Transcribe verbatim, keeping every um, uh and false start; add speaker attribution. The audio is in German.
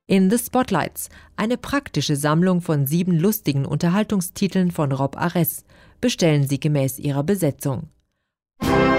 Speaker 1: In the Spotlights, eine praktische Sammlung von sieben lustigen Unterhaltungstiteln von Rob Aress. Bestellen Sie gemäß Ihrer Besetzung.